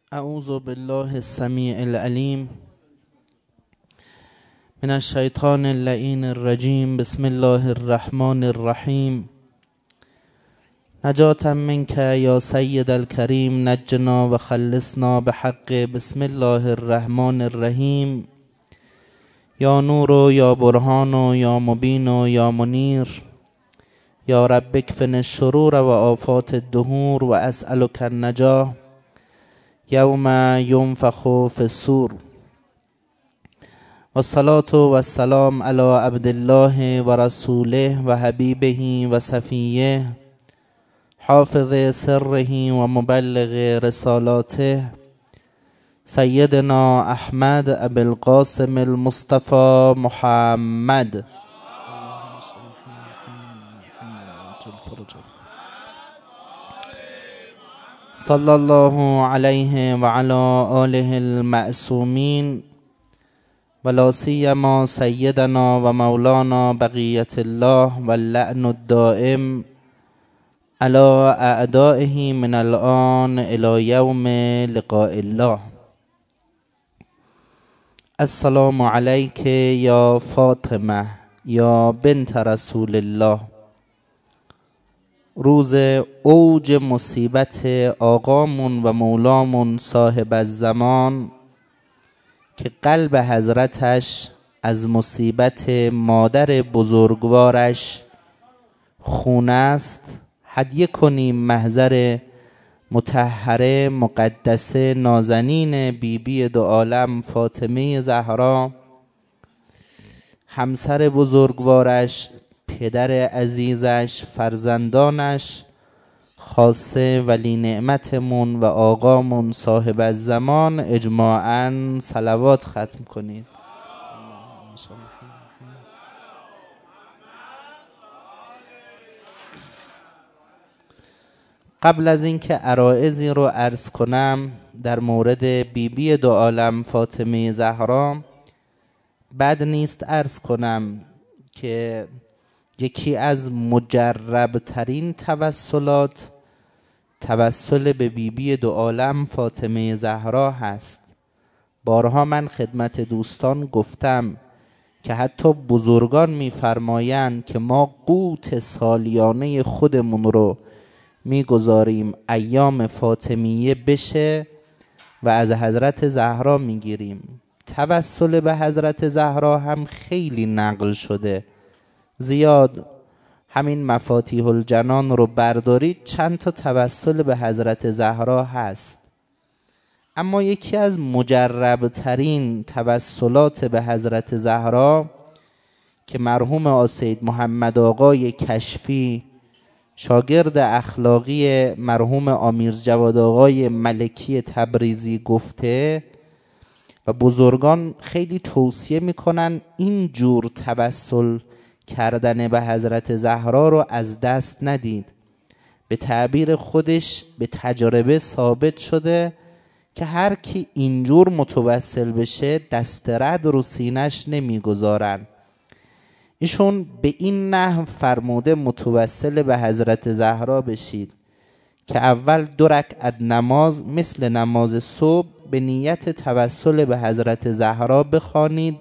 اعوذ بالله السمیع العلیم من الشیطان اللعین الرجیم. بسم الله الرحمن الرحیم. نجاة منک یا سید الکریم، نجنا و خلصنا بحق بسم الله الرحمن الرحیم. یا نور یا برهان یا مبین یا منیر، یا رب اکفن الشرور و آفات الدهور و اسألک النجاة یوم ینفخ فی الصور. والصلاة والسلام علی عبد الله و رسوله و حبیبه و صفیه، حافظ سره و مبلغ رسالاته، سیدنا احمد ابی القاسم المصطفى محمد. صلی الله علیه و علی آله المعصومین و لا سیما سیدنا و مولانا بقیت الله و اللعن الدائم علی اعدائه من الآن الی یوم لقاء الله. السلام علیک یا فاطمه یا بنت رسول الله. روز اوج مصیبت آقامون و مولامون صاحب الزمان که قلب حضرتش از مصیبت مادر بزرگوارش خون است، هدیه کنیم محضر مطهره مقدسه نازنین بیبی دو عالم فاطمه زهرا، همسر بزرگوارش، پدر عزیزش، فرزندانش، خاصه ولی نعمتمون و آقامون صاحب الزمان اجماعاً صلوات ختم کنید. قبل از اینکه عرایضی رو عرض کنم در مورد بیبی دو عالم فاطمه زهرا، بد نیست عرض کنم که یکی از مجرب ترین توسلات توسل به بیبی دو عالم فاطمه زهرا هست. بارها من خدمت دوستان گفتم که حتی بزرگان میفرمایند که ما قوت سالیانه خودمون رو میگذاریم ایام فاطمیه بشه و از حضرت زهرا میگیریم. توسل به حضرت زهرا هم خیلی نقل شده، زیاد. همین مفاتیح الجنان رو بردارید، چند تا توسل به حضرت زهرا هست. اما یکی از مجرب ترین توسلات به حضرت زهرا که مرحوم آسید محمد آقای کشفی، شاگرد اخلاقی مرحوم آمیرز جواد آقای ملکی تبریزی گفته و بزرگان خیلی توصیه میکنن این جور توسل کردن به حضرت زهرا رو از دست ندید. به تعبیر خودش به تجربه ثابت شده که هر کی اینجور متوسل بشه دست رد رو سینش نمیگذارن. ایشون به این نحو فرموده متوسل به حضرت زهرا بشید که اول 2 رکعت نماز مثل نماز صبح به نیت توسل به حضرت زهرا بخوانید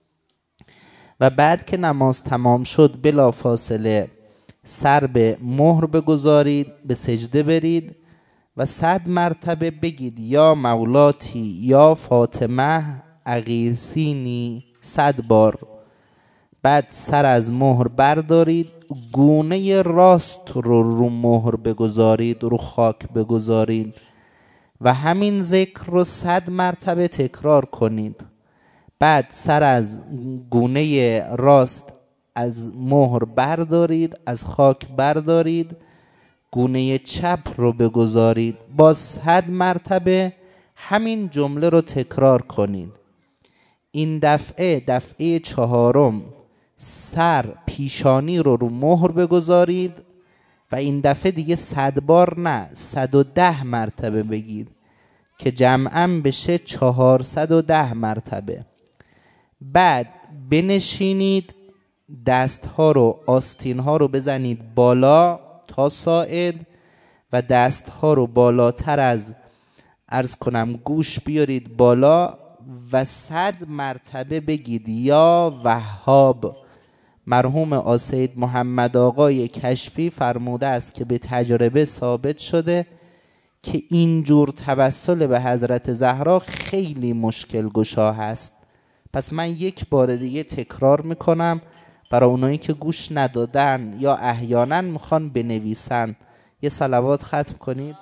و بعد که نماز تمام شد بلا فاصله سر به مهر بگذارید، به سجده برید و 100 مرتبه بگید یا مولاتی یا فاطمه اغیثینی 100 بار. بعد سر از مهر بردارید، گونه راست رو مهر بگذارید، رو خاک بگذارید و همین ذکر رو 100 مرتبه تکرار کنید. بعد سر از گونه راست از مهر بردارید، از خاک بردارید، گونه چپ رو بگذارید، با 100 مرتبه همین جمله رو تکرار کنید. این دفعه 4 سر پیشانی رو مهر بگذارید و این دفعه دیگه 100 بار نه 110 مرتبه بگید که جمعاً بشه 410 مرتبه. بعد بنشینید، دستها رو آستینها رو بزنید بالا تا ساعد و دستها رو بالاتر از عرض کنم گوش بیارید بالا و 100 مرتبه بگید یا وهاب. مرحوم آسید محمد آقای کشفی فرموده است که به تجربه ثابت شده که اینجور توسل به حضرت زهرا خیلی مشکل گشا هست. پس من یک بار دیگه تکرار میکنم برای اونایی که گوش ندادن یا احیانا میخوان بنویسن. یه صلوات ختم کنید.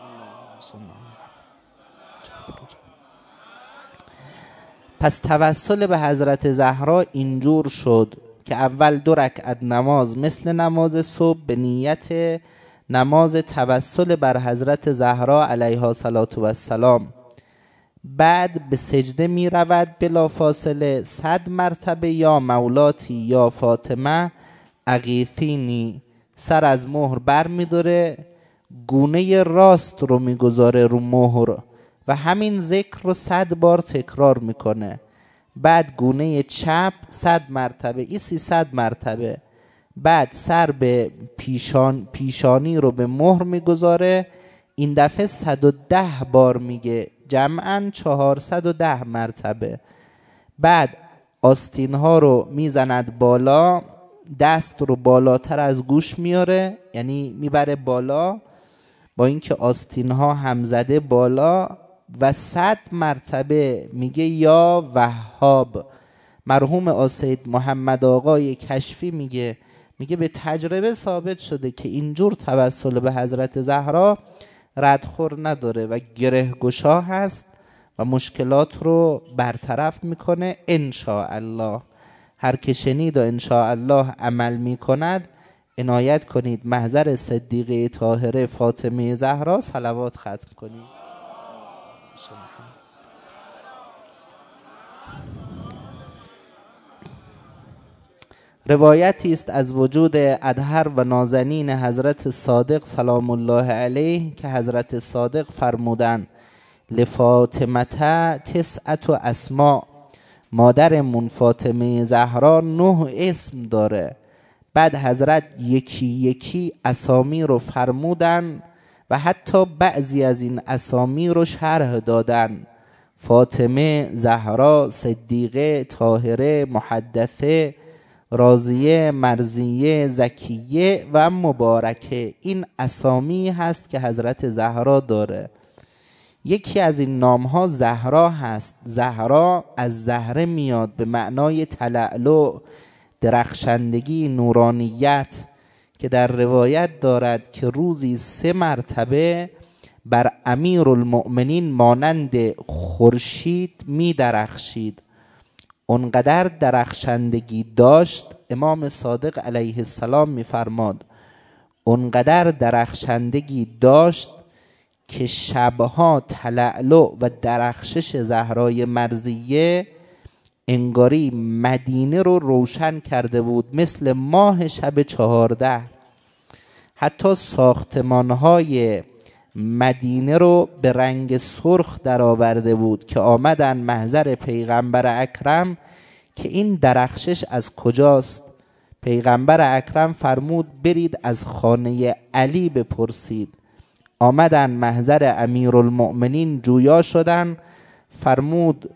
پس توسل به حضرت زهرا اینجور شد که اول 2 رکعت نماز مثل نماز صبح به نیت نماز توسل بر حضرت زهرا علیها السلام، بعد به سجده می رود بلا فاصله 100 مرتبه یا مولاتی یا فاطمه اغیثینی، سر از مهر بر می داره، گونه راست رو می گذاره رو مهر و همین ذکر رو 100 بار تکرار میکنه. بعد گونه چپ 100 مرتبه، این 300 مرتبه. بعد سر به پیشانی رو به مهر میگذاره، این دفعه 110 بار میگه، جمعاً 410 مرتبه. بعد آستین ها رو میزند بالا، دست رو بالاتر از گوش میاره، یعنی میبره بالا با اینکه آستین ها هم زده بالا و 100 مرتبه میگه یا وهاب. مرحوم آسید محمد آقای کشفی میگه به تجربه ثابت شده که اینجور توسل به حضرت زهرا ردخور نداره و گره گشا هست و مشکلات رو برطرف میکنه انشاءالله. هر که شنید و انشاءالله عمل میکند عنایت کنید محضر صدیقه طاهره فاطمه زهرا صلوات ختم کنید. روایتی است از وجود ادهر و نازنین حضرت صادق سلام الله علیه که حضرت صادق فرمودند لفاطمه 9 اسماء، مادرمون فاطمه زهرا 9 اسم داره. بعد حضرت یکی یکی اسامی رو فرمودن و حتی بعضی از این اسامی رو شرح دادن: فاطمه، زهرا، صدیقه، طاهره، محدثه، راضیه، مرضیه، زکیه و مبارکه. این اسامی هست که حضرت زهرا داره. یکی از این نام ها زهرا هست. زهرا از زهره میاد به معنای تلألؤ، درخشندگی، نورانیت، که در روایت دارد که روزی 3 مرتبه بر امیرالمؤمنین مانند خورشید می درخشید. اونقدر درخشندگی داشت، امام صادق علیه السلام می فرماد اونقدر درخشندگی داشت که شبها تلألؤ و درخشش زهرای مرضیه انگاری مدینه رو روشن کرده بود مثل ماه شب 14. حتی ساختمانهای مدینه رو به رنگ سرخ در آورده بود که آمدن محضر پیغمبر اکرم که این درخشش از کجاست. پیغمبر اکرم فرمود برید از خانه علی بپرسید. آمدن محضر امیرالمؤمنین جویا شدن، فرمود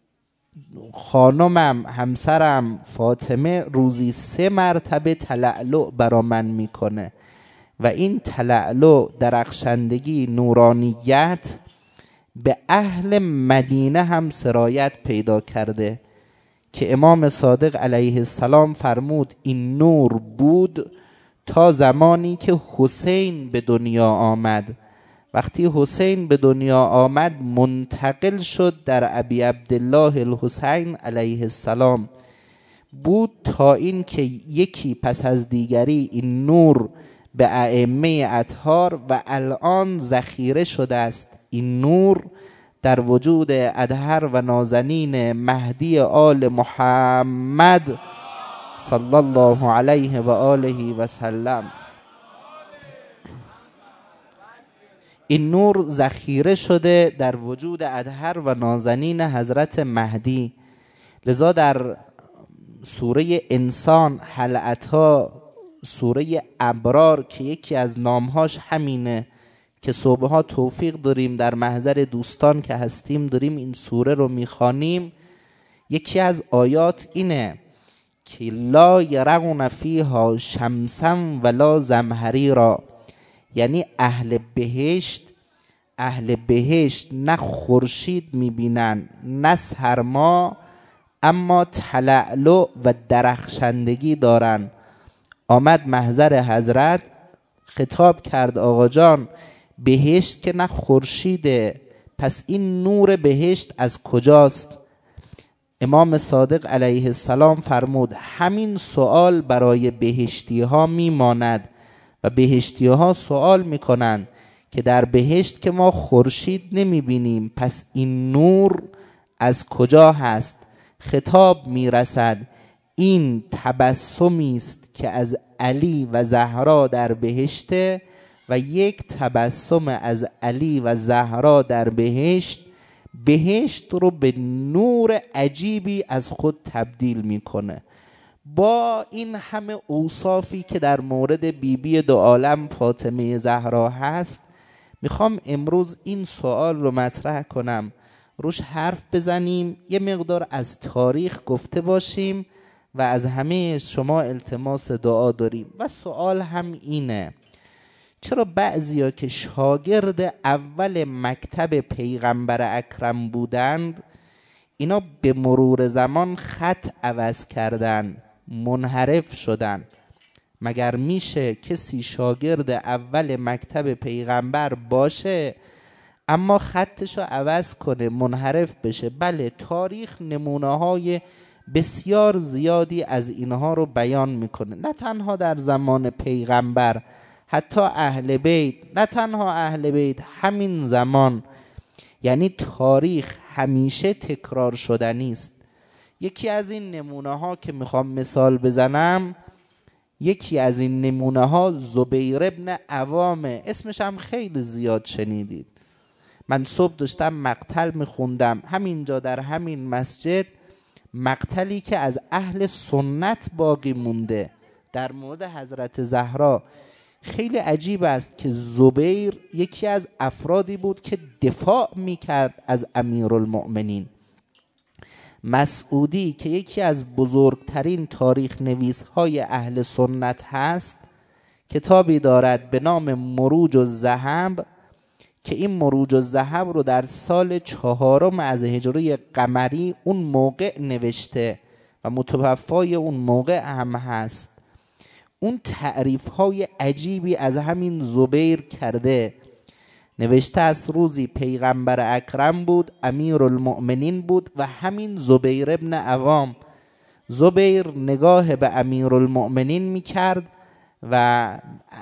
خانمم همسرم فاطمه روزی 3 مرتبه تلألؤ برا من میکنه و این تلألؤ، درخشندگی، نورانیت به اهل مدینه هم سرایت پیدا کرده که امام صادق علیه السلام فرمود این نور بود تا زمانی که حسین به دنیا آمد. وقتی حسین به دنیا آمد منتقل شد در ابی عبدالله الحسین علیه السلام. بود تا این که یکی پس از دیگری این نور به ائمه اطهار و الان ذخیره شده است. این نور در وجود ادهر و نازنین مهدی آل محمد صلی الله علیه و آله و سلم. این نور ذخیره شده در وجود ادهر و نازنین حضرت مهدی. لذا در سوره انسان هل اتی، سوره ابرار که یکی از نامهاش همینه که صبحها توفیق داریم در محضر دوستان که هستیم داریم این سوره رو میخوانیم، یکی از آیات اینه که لا یرون فیها شمسا ولا زمهریرا، یعنی اهل بهشت نه خورشید میبینن نه سرما، اما تلألؤ و درخشندگی دارن. آمد محضر حضرت خطاب کرد آقا جان بهشت که نه خورشیده، پس این نور بهشت از کجاست؟ امام صادق علیه السلام فرمود همین سوال برای بهشتی ها میماند و بهشتی ها سوال میکنند که در بهشت که ما خورشید نمیبینیم پس این نور از کجا هست؟ خطاب میرسد این تبسمی است که از علی و زهرا در بهشته و یک تبسم از علی و زهرا در بهشت رو به نور عجیبی از خود تبدیل میکنه. با این همه اوصافی که در مورد بیبی دو عالم فاطمه زهرا هست، میخوام امروز این سوال رو مطرح کنم، روش حرف بزنیم، یه مقدار از تاریخ گفته باشیم و از همه شما التماس دعا داریم. و سوال هم اینه چرا بعضیا که شاگرد اول مکتب پیغمبر اکرم بودند اینا به مرور زمان خط عوض کردن، منحرف شدن؟ مگر میشه کسی شاگرد اول مکتب پیغمبر باشه اما خطشو عوض کنه، منحرف بشه؟ بله، تاریخ نمونه های بسیار زیادی از اینها رو بیان میکنه، نه تنها در زمان پیغمبر، حتی اهل بیت، نه تنها اهل بیت، همین زمان. یعنی تاریخ همیشه تکرار شدنی است. یکی از این نمونه ها که میخوام مثال بزنم، یکی از این نمونه ها زبیر ابن عوامه، اسمش هم خیلی زیاد شنیدید. من صبح داشتم مقتل میخوندم همینجا در همین مسجد، مقتلی که از اهل سنت باقی مونده در مورد حضرت زهرا. خیلی عجیب است که زبیر یکی از افرادی بود که دفاع میکرد از امیرالمؤمنین. مسعودی که یکی از بزرگترین تاریخ نویس های اهل سنت هست، کتابی دارد به نام مروج الذهب که این مروج الذهب رو در سال 4 از هجری قمری اون موقع نوشته و متوفای اون موقع هم هست. اون تعریف های عجیبی از همین زبیر کرده، نوشته از روزی پیغمبر اکرم بود، امیرالمؤمنین بود و همین زبیر ابن عوام. زبیر نگاه به امیرالمؤمنین میکرد و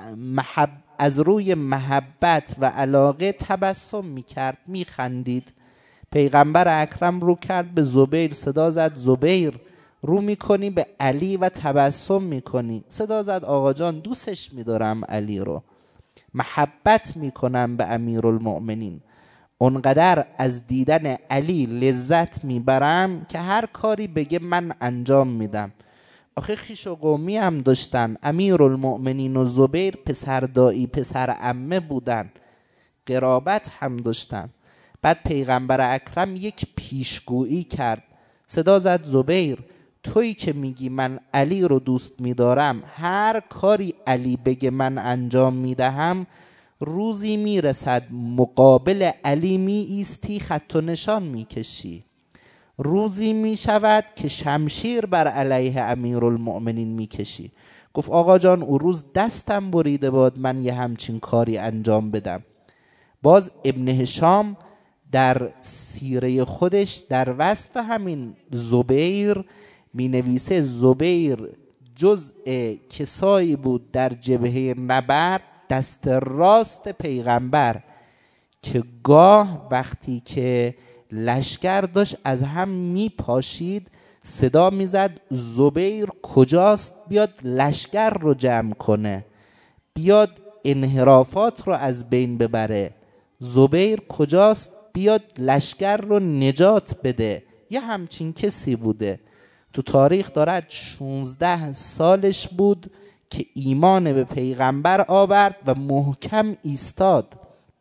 از روی محبت و علاقه تبسم میکرد، میخندید. پیغمبر اکرم رو کرد به زبیر، صدا زد زبیر رو میکنی به علی و تبسم میکنی. صدا زد آقا جان دوستش میدارم علی رو، محبت میکنم به امیرالمؤمنین، اونقدر از دیدن علی لذت میبرم که هر کاری بگه من انجام میدم. آخه خویش و قومی هم داشتن، امیرالمؤمنین و زبیر پسر دایی پسر عمه بودن، قرابت هم داشتن. بعد پیغمبر اکرم یک پیشگویی کرد، صدا زد زبیر تویی که میگی من علی رو دوست میدارم، هر کاری علی بگه من انجام میدهم، روزی میرسد مقابل علی می ایستی خط و نشان میکشی، روزی میشود که شمشیر بر علیه امیرالمؤمنین میکشی. گفت آقا جان او روز دستم بریده باد من یه همچین کاری انجام بدم. باز ابن هشام در سیره خودش در وصف همین زبیر می نویسه زبیر جزء کسایی بود در جبهه نبرد، دست راست پیغمبر، که گاه وقتی که لشکر داشت از هم می پاشید صدا می زد زبیر کجاست بیاد لشکر رو جمع کنه، بیاد انحرافات رو از بین ببره، زبیر کجاست بیاد لشکر رو نجات بده. یه همچین کسی بوده. تو تاریخ دارد 16 سالش بود که ایمان به پیغمبر آورد و محکم ایستاد.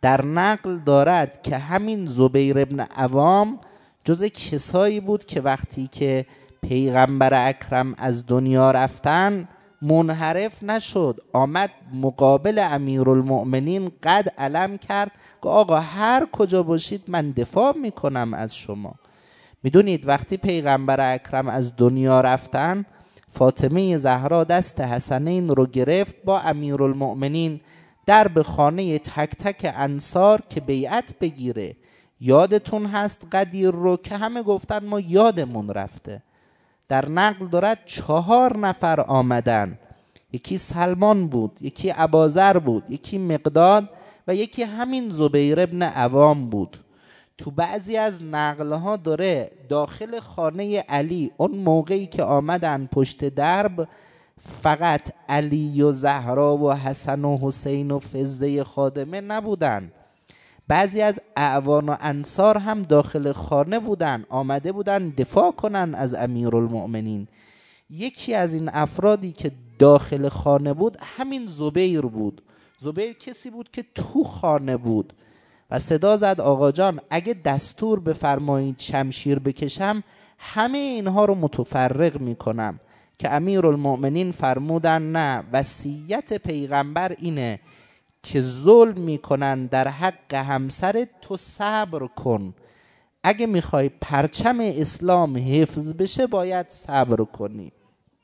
در نقل دارد که همین زبیر ابن عوام جز کسایی بود که وقتی که پیغمبر اکرم از دنیا رفتن منحرف نشد، آمد مقابل امیرالمؤمنین قد علم کرد که آقا هر کجا باشید من دفاع میکنم از شما. میدونید وقتی پیغمبر اکرم از دنیا رفتن، فاطمه زهرا دست حسنین رو گرفت با امیرالمؤمنین در به خانه تک تک انصار که بیعت بگیره. یادتون هست قدیر رو که همه گفتن ما یادمون رفته. در نقل دارد 4 نفر آمدن، یکی سلمان بود، یکی اباذر بود، یکی مقداد و یکی همین زبیر ابن عوام بود. تو بعضی از نقلها داره داخل خانه علی اون موقعی که آمدن پشت درب فقط علی و زهرا و حسن و حسین و فزه خادمه نبودن، بعضی از اعوان و انصار هم داخل خانه بودن، آمده بودن دفاع کنن از امیرالمؤمنین. یکی از این افرادی که داخل خانه بود همین زبیر بود. زبیر کسی بود که تو خانه بود و صدا زد آقا جان اگه دستور بفرمایید شمشیر بکشم همه اینها رو متفرق میکنم. که امیرالمؤمنین فرمودن نه، وصیت پیغمبر اینه که ظلم میکنن در حق همسر تو صبر کن، اگه میخوای پرچم اسلام حفظ بشه باید صبر کنی.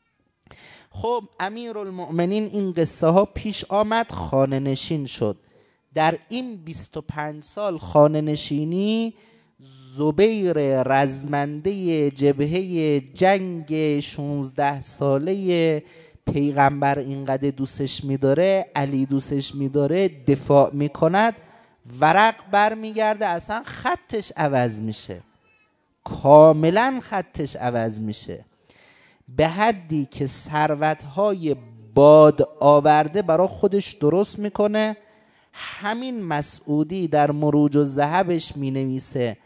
خب امیرالمؤمنین این قصه ها پیش آمد، خانه نشین شد. در این 25 سال خانه نشینی زبیر رزمنده جبهه جنگ 16 ساله پیغمبر اینقدر دوستش میداره، علی دوستش میداره، دفاع میکند، ورق بر میگرده اصلا خطش عوض میشه، کاملا خطش عوض میشه، به حدی که ثروتهای باد آورده برای خودش درست میکنه. همین مسعودی در مروج و ذهبش مینویسه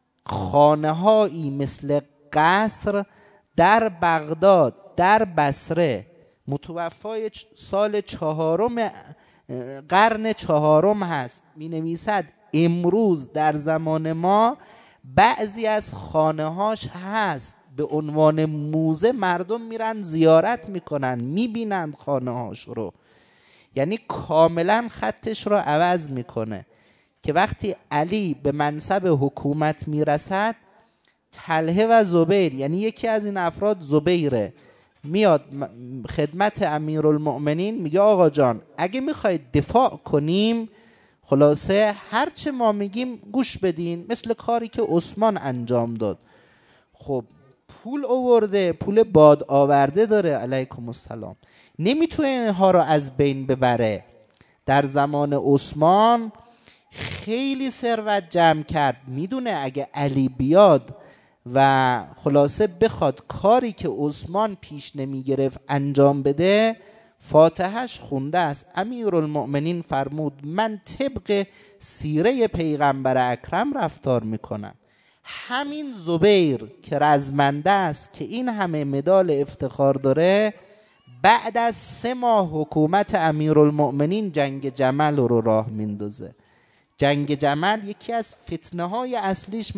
خانه هایی مثل قصر در بغداد، در بصره، متوفای سال 4 قرن 4 هست، می نویسد امروز در زمان ما بعضی از خانه هاش هست به عنوان موزه، مردم میرن زیارت میکنن، میبینن خانه هاش رو. یعنی کاملا خطش رو عوض میکنه که وقتی علی به منصب حکومت میرسد، طلحه و زبیر، یعنی یکی از این افراد زبیره، میاد خدمت امیرالمؤمنین میگه آقا جان اگه میخواید دفاع کنیم خلاصه هرچه ما میگیم گوش بدین، مثل کاری که عثمان انجام داد. خب پول آورده، پول باد آورده داره علیکم السلام، نمیتونه اینها رو از بین ببره. در زمان عثمان خیلی ثروت جمع کرد، میدونه اگه علی بیاد و خلاصه بخواد کاری که عثمان پیش نمیگرفت انجام بده، فاتحش خونده است. امیرالمؤمنین فرمود من طبق سیره پیغمبر اکرم رفتار میکنم. همین زبیر که رزمنده است که این همه مدال افتخار داره، بعد از 3 ماه حکومت امیرالمؤمنین جنگ جمل رو راه میندازه. جنگ جمل یکی از فتنه های اصلیش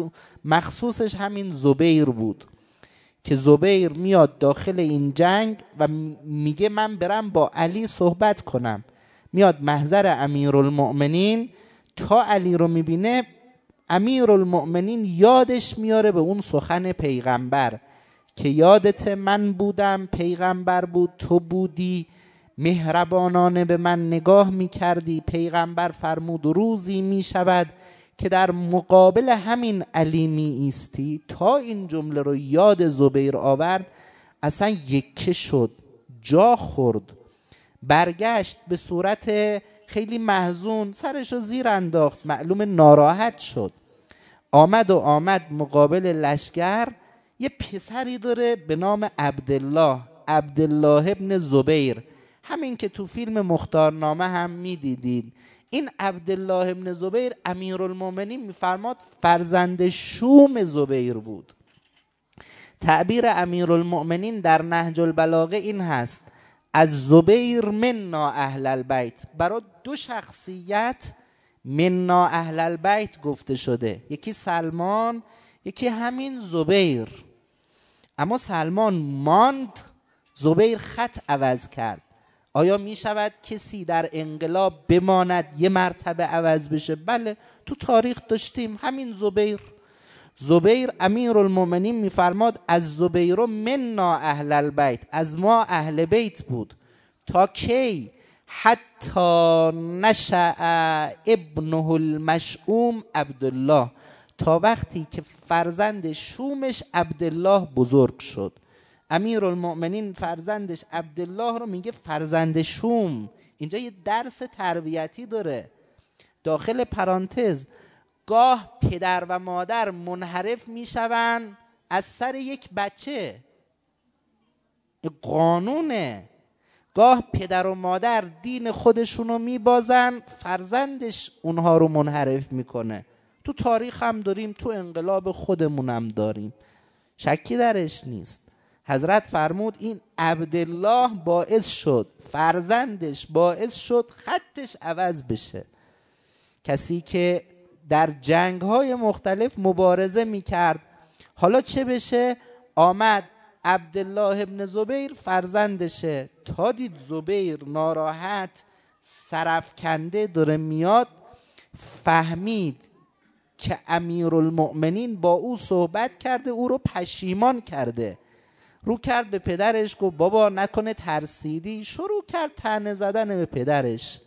مخصوصش همین زبیر بود که زبیر میاد داخل این جنگ و میگه من برم با علی صحبت کنم. میاد محضر امیرالمؤمنین، تا علی رو میبینه امیرالمؤمنین یادش میاره به اون سخن پیغمبر که یادت من بودم، پیغمبر بود، تو بودی، مهربانانه به من نگاه میکردی. پیغمبر فرمود روزی میشود که در مقابل همین علی می ایستی. تا این جمله رو یاد زبیر آورد، اصلا یکه شد، جا خورد، برگشت به صورت خیلی محزون، سرش رو زیر انداخت، معلوم ناراحت شد. آمد مقابل لشکر. یه پسری داره به نام عبدالله ابن زبیر، همین که تو فیلم مختارنامه هم میدیدید. این عبدالله ابن زبیر امیرالمؤمنین میفرماد فرزند شوم زبیر بود. تعبیر امیرالمؤمنین در نهج البلاغه این هست از زبیر منا اهل البیت، برای 2 شخصیت منا اهل البیت گفته شده، یکی سلمان، یکی همین زبیر. اما سلمان ماند، زبیر خط عوض کرد. آیا می شود کسی در انقلاب بماند یه مرتبه عوض بشه؟ بله، تو تاریخ داشتیم همین زبیر امیرالمؤمنین میفرماد از زبیر منا اهل البیت، از ما اهل بیت بود. تا کی؟ حتی نشأ ابنه المشؤوم عبدالله، تا وقتی که فرزند شومش عبدالله بزرگ شد. امیرالمؤمنین فرزندش عبدالله رو میگه فرزند شوم. اینجا یه درس تربیتی داره. داخل پرانتز، گاه پدر و مادر منحرف میشون از سر یک بچه، قانونه. گاه پدر و مادر دین خودشونو میبازن، فرزندش اونها رو منحرف میکنه. تو تاریخ هم داریم، تو انقلاب خودمون هم داریم، شکی درش نیست. حضرت فرمود این عبدالله باعث شد، فرزندش باعث شد خطش عوض بشه. کسی که در جنگ‌های مختلف مبارزه میکرد، حالا چه بشه؟ آمد عبدالله ابن زبیر فرزندشه. تا دید زبیر ناراحت سرفکنده داره میاد، فهمید که امیرالمؤمنین با او صحبت کرده، او رو پشیمان کرده. رو کرد به پدرش، گفت بابا نکنه ترسیدی. شروع کرد طعنه زدن به پدرش.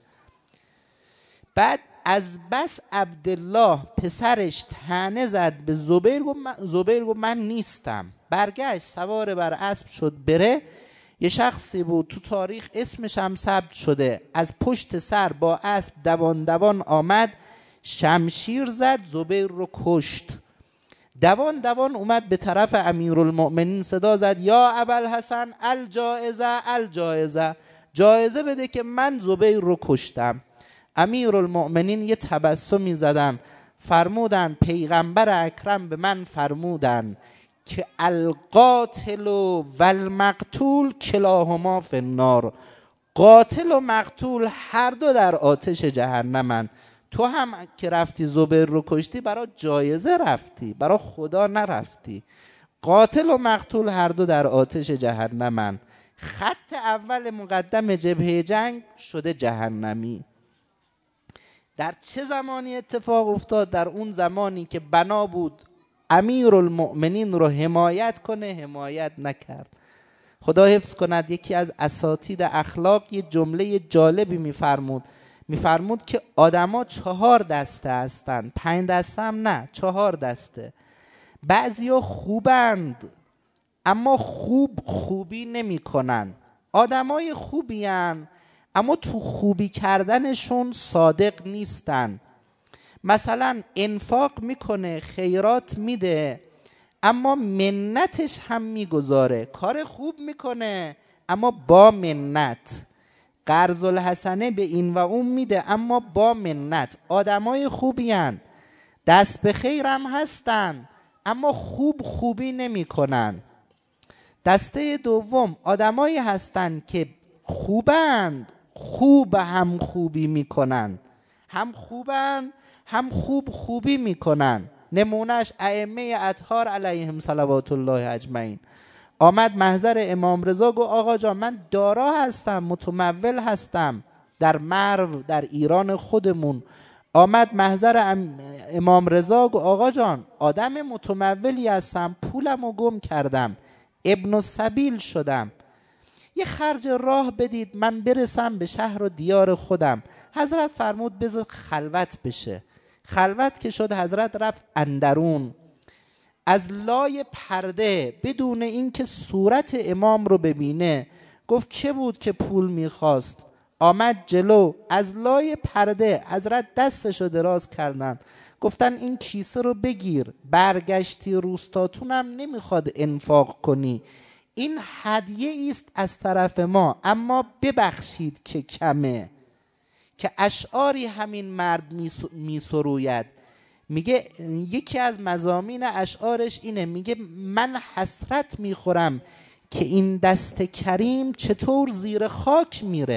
بعد از بس عبدالله پسرش طعنه زد به زبیر، گفت من نیستم. برگشت سوار بر اسب شد بره. یه شخصی بود تو تاریخ اسمش هم ثبت شده، از پشت سر با اسب دوان دوان آمد، شمشیر زد، زبیر رو کشت. دوان دوان اومد به طرف امیرالمؤمنین صدا زد یا ابوالحسن الجائزه الجائزه، جایزه بده که من زبیر رو کشتم. امیرالمؤمنین یه تبسمی زدن، فرمودن پیغمبر اکرم به من فرمودن که القاتل و المقتول کلاهما فی النار، قاتل و مقتول هر دو در آتش جهنمن. تو هم که رفتی زبیر رو کشتی برای جایزه رفتی، برای خدا نرفتی. قاتل و مقتول هر دو در آتش جهنمن. خط اول مقدم جبهه جنگ شده جهنمی. در چه زمانی اتفاق افتاد؟ در اون زمانی که بنا بود امیرالمؤمنین رو حمایت کنه، حمایت نکرد. خدا حفظ کند. یکی از اساتید اخلاق یه جمله جالبی میفرمود که آدما 4 دسته هستن، 5 دسته هم نه، 4 دسته. بعضیا خوبند اما خوبی نمی کنن. آدمای خوبی هن اما تو خوبی کردنشون صادق نیستن. مثلا انفاق میکنه، خیرات میده، اما منتش هم میگذاره. کار خوب میکنه اما با منت، قرض الحسنه به این و اون میده اما با منت. آدمای خوبی هن، دست به خیر هم هستن اما خوبی نمی کنن. دسته دوم آدمایی هستن که خوبند، هم خوبی میکنن، هم خوبن هم خوبی میکنن. نمونهش ائمه اطهار علیهم صلوات الله اجمعین. آمد محضر امام رضا، گفت آقا جان من دارا هستم، متمول هستم، در مرو در ایران خودمون. آمد محضر امام رضا، گفت آقا جان آدم متمولی هستم، پولمو گم کردم، ابن السبیل شدم، یه خرج راه بدید من برسم به شهر و دیار خودم. حضرت فرمود بذار خلوت بشه. خلوت که شد، حضرت رفت اندرون، از لای پرده بدون اینکه صورت امام رو ببینه، گفت که بود که پول میخواست؟ آمد جلو، از لای پرده حضرت دستشو دراز کردن، گفتن این کیسه رو بگیر، برگشتی روستاتونم نمیخواد انفاق کنی، این هدیه است از طرف ما، اما ببخشید که کمه. که اشعاری همین مرد میسروید. میگه یکی از مضامین اشعارش اینه، میگه من حسرت میخورم که این دست کریم چطور زیر خاک میره.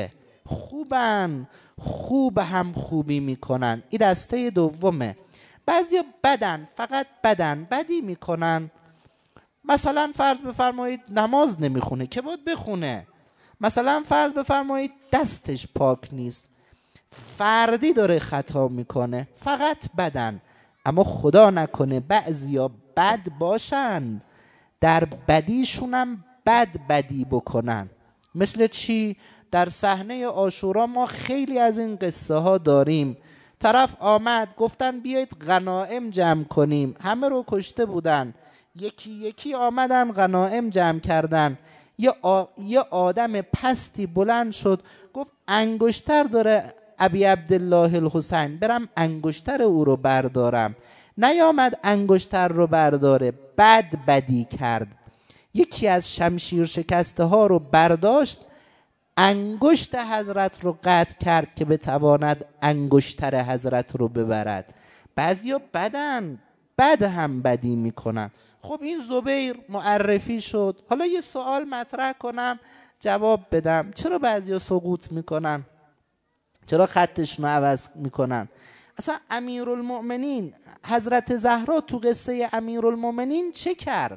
خوبن، خوب هم خوبی میکنن. این دسته دومه. بعضیا بدن، فقط بدن، بدی میکنن. مثلا فرض بفرمایید نماز نمیخونه که باید بخونه. مثلا فرض بفرمایید دستش پاک نیست، فردی داره خطا میکنه، فقط بدن. اما خدا نکنه بعضیا بد باشن، در بدیشونم بدی بکنن. مثل چی؟ در صحنه عاشورا ما خیلی از این قصه ها داریم. طرف آمد گفتن بیایید غنایم جمع کنیم، همه رو کشته بودن، یکی یکی آمدن غنایم جمع کردن. یه آدم پستی بلند شد گفت انگشتر داره ابی عبدالله الحسین، برم انگشتر او رو بردارم. نیامد انگشتر رو برداره، بدی کرد. یکی از شمشیر شکسته ها رو برداشت، انگشت حضرت رو قطع کرد که بتواند انگشتر حضرت رو ببرد. بعضیا بدن، بد هم بدی میکنن. خب این زبیر معرفی شد. حالا یه سوال مطرح کنم جواب بدم. چرا بعضیا سقوط میکنن؟ چرا خطشون رو عوض میکنن؟ اصلا امیرالمؤمنین حضرت زهرا تو قصه امیرالمؤمنین چه کرد؟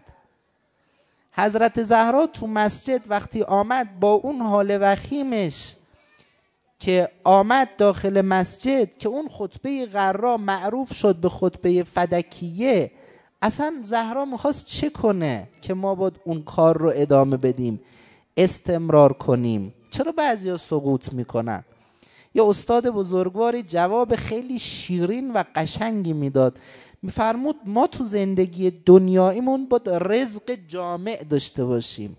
حضرت زهرا تو مسجد وقتی آمد با اون حال وخیمش که آمد داخل مسجد، که اون خطبه غرا معروف شد به خطبه فدکیه، اصلا زهرا میخواست چه کنه که ما باید اون کار رو ادامه بدیم، استمرار کنیم؟ چرا بعضیا سقوط میکنن؟ یه استاد بزرگواری جواب خیلی شیرین و قشنگی میداد. میفرمود ما تو زندگی دنیاییمون باید رزق جامع داشته باشیم.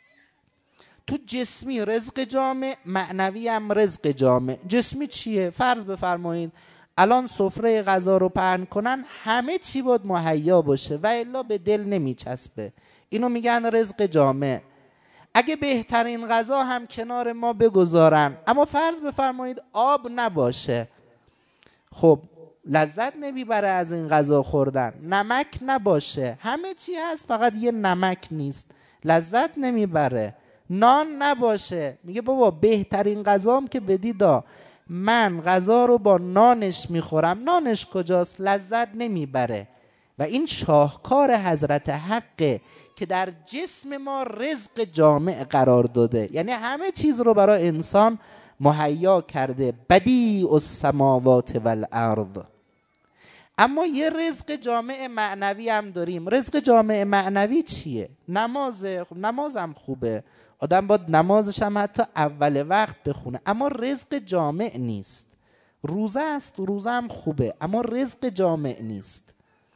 تو جسمی رزق جامع، معنوی هم رزق جامع. جسمی چیه؟ فرض بفرمایید الان سفره غذا رو پهن کنن، همه چی باید مهیا باشه و الا به دل نمیچسبه. اینو میگن رزق جامع. اگه بهترین غذا هم کنار ما بگذارن اما فرض بفرمایید آب نباشه، خب لذت نمیبره از این غذا خوردن. نمک نباشه، همه چی هست فقط یه نمک نیست، لذت نمیبره. نان نباشه، میگه بابا بهترین غذام که بدیدا، من غذا رو با نانش میخورم، نانش کجاست؟ لذت نمیبره. و این شاهکار حضرت حقه که در جسم ما رزق جامع قرار داده، یعنی همه چیز رو برای انسان مهیا کرده. بدیع السماوات والارض. اما یه رزق جامع معنوی هم داریم. رزق جامع معنوی چیه؟ نمازه. خب نمازم خوبه، آدم باید نمازش هم حتی اول وقت بخونه، اما رزق جامع نیست. روزه است، روزه هم خوبه اما رزق جامع نیست.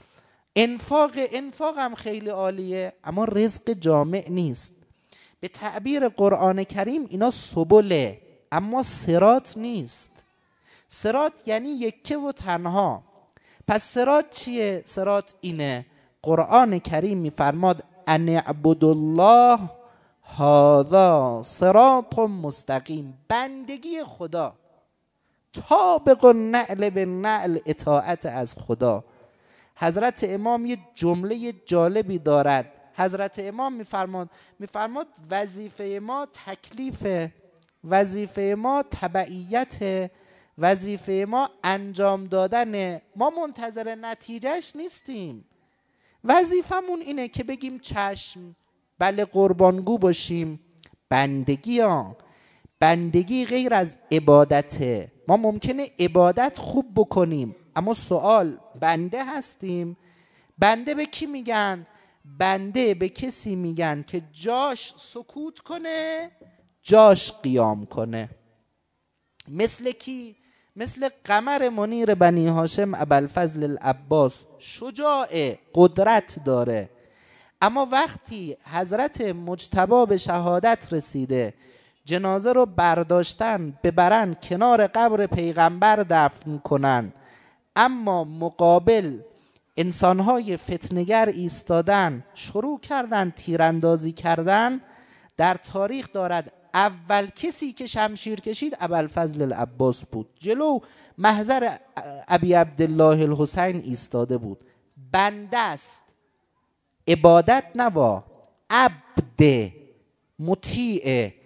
انفاق هم خیلی عالیه اما رزق جامع نیست. به تعبیر قرآن کریم اینا سبله اما صراط نیست. صراط یعنی یکه و تنها. پس صراط چیه؟ صراط اینه. قرآن کریم میفرماد ان اعبدوا الله هذا صراط مستقیم. بندگی خدا، طابق النعل بالنعل، اطاعت از خدا. حضرت امام یه جمله جالبی دارد. حضرت امام میفرماد وظیفه ما تکلیفه، وظیفه ما تبعیت، وظیفه ما انجام دادن. ما منتظر نتیجهش نیستیم. وظیفمون اینه که بگیم چشم، بله قربانگو باشیم. بندگی بندگی غیر از عبادته. ما ممکنه عبادت خوب بکنیم اما سوال، بنده هستیم؟ بنده به کی میگن؟ بنده به کسی میگن که جاش سکوت کنه، جاش قیام کنه. مثل کی؟ مثل قمر منیر بنی هاشم ابوالفضل العباس. شجاع، قدرت داره، اما وقتی حضرت مجتبی به شهادت رسیده، جنازه رو برداشتن ببرن کنار قبر پیغمبر دفن کنن، اما مقابل انسانهای فتنگر ایستادن، شروع کردن تیراندازی کردن. در تاریخ دارد اول کسی که شمشیر کشید ابوالفضل العباس بود، جلو محضر ابی عبدالله الحسین ایستاده بود. بنده است، عبادت نوا، عبد مطیع.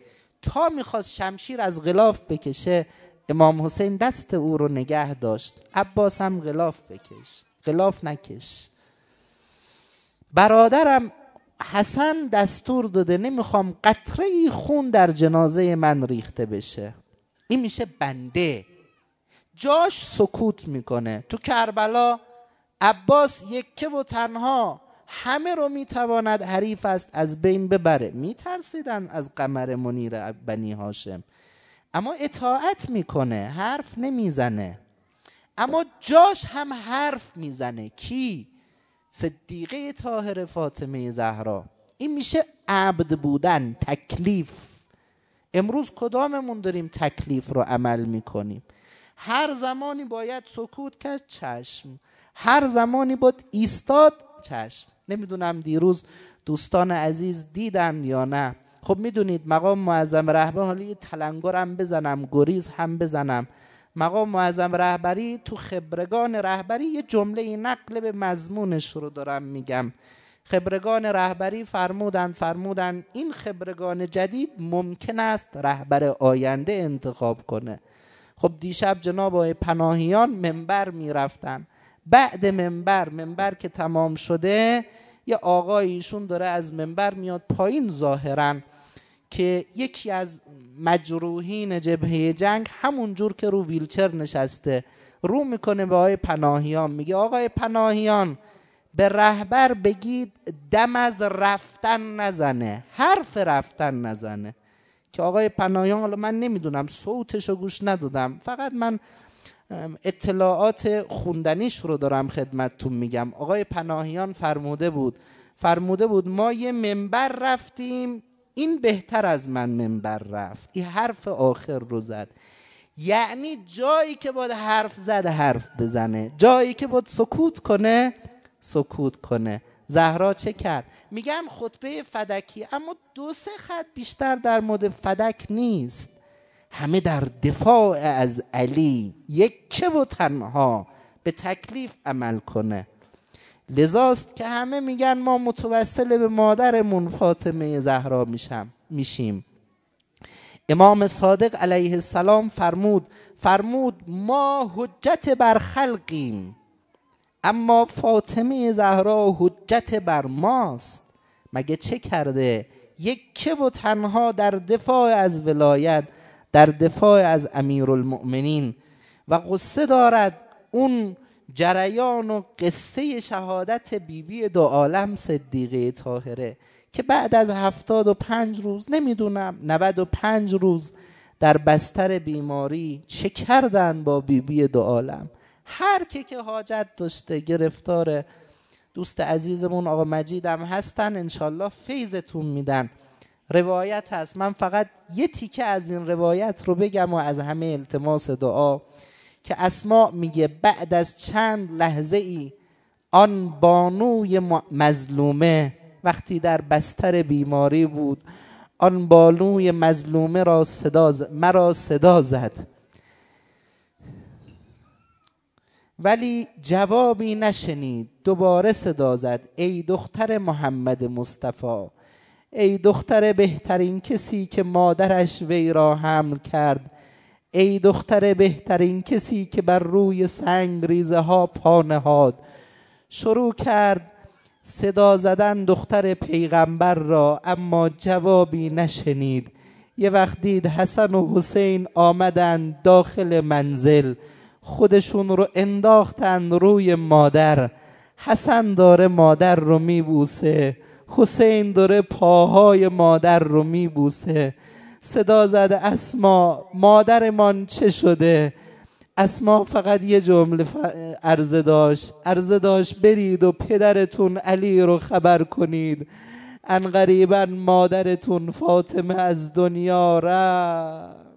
تا میخواست شمشیر از غلاف بکشه، امام حسین دست او رو نگه داشت. عباس هم غلاف بکش، غلاف نکش. برادرم حسن دستور داده نمیخوام قطره خون در جنازه من ریخته بشه. این میشه بنده، جاش سکوت میکنه. تو کربلا عباس یکه و تنها همه رو میتواند حریف است از بین ببره. میترسیدن از قمر منیر بنی هاشم، اما اطاعت میکنه، حرف نمیزنه. اما جاش هم حرف میزنه. کی؟ صدیقه طاهره فاطمه زهرا. این میشه عبد بودن، تکلیف. امروز کداممون داریم تکلیف رو عمل میکنیم؟ هر زمانی باید سکوت کرد، چشم. هر زمانی باید ایستاد، چشم. نمیدونم دیروز دوستان عزیز دیدن یا نه. خب میدونید مقام معظم رهبری، حالا یه تلنگر هم بزنم، گریز هم بزنم، مقام معظم رهبری تو خبرگان رهبری یه جمله نقل به مضمونش رو دارم میگم. خبرگان رهبری فرمودن این خبرگان جدید ممکن است رهبر آینده انتخاب کنه. خب دیشب جناب آقای پناهیان منبر میرفتن. بعد منبر که تمام شده، یه آقایشون داره از منبر میاد پایین، ظاهراً که یکی از مجروحین جبهه جنگ همون جور که رو ویلچر نشسته رو میکنه به آقای پناهیان، میگه آقای پناهیان به رهبر بگید دم از رفتن نزنه، حرف رفتن نزنه. که آقای پناهیان، حالا من نمیدونم صوتشو گوش ندادم، فقط من اطلاعات خوندنیش رو دارم خدمتتون میگم. آقای پناهیان فرموده بود ما یه منبر رفتیم، این بهتر از من منبر رفت. این حرف آخر رو زد. یعنی جایی که باید حرف زد حرف بزنه، جایی که باید سکوت کنه سکوت کنه. زهرا چه کرد؟ میگن خطبه فدکی، اما 2-3 خط بیشتر در مورد فدک نیست، همه در دفاع از علی، یکه و تنها به تکلیف عمل کنه. لذاست که همه میگن ما متوسل به مادرمون فاطمه زهرا میشیم. امام صادق علیه السلام فرمود ما حجت بر خلقیم، اما فاطمه زهرا حجت بر ماست. مگه چه کرده؟ یکه و تنها در دفاع از ولایت، در دفاع از امیرالمؤمنین. و قصه دارد اون جریان و قصه شهادت بیبی دو عالم صدیقه طاهره که بعد از 75 روز، نمیدونم 95 روز در بستر بیماری چه کردن با بیبی دو عالم. هر که حاجت داشته گرفتار دوست عزیزمون آقا مجید هم هستن، انشالله فیضتون میدن. روایت هست، من فقط یه تیکه از این روایت رو بگم و از همه التماس دعا. که اسماء میگه بعد از چند لحظه ای آن بانوی مظلومه وقتی در بستر بیماری بود، آن بانوی مظلومه مرا صدا زد، ولی جوابی نشنید. دوباره صدا زد ای دختر محمد مصطفی، ای دختر بهترین کسی که مادرش وی را حمل کرد، ای دختر بهترین کسی که بر روی سنگ ریزه ها پا نهاد. شروع کرد صدا زدن دختر پیغمبر را، اما جوابی نشنید. یه وقت دید حسن و حسین آمدن داخل منزل، خودشون رو انداختن روی مادر. حسن داره مادر رو میبوسه، حسین داره پاهای مادر رو میبوسه. صدا زده اسما مادرمان چه شده؟ اسما فقط یه جمله عرضه داشت برید و پدرتون علی رو خبر کنید، ان قریبا مادرتون فاطمه از دنیا رفت.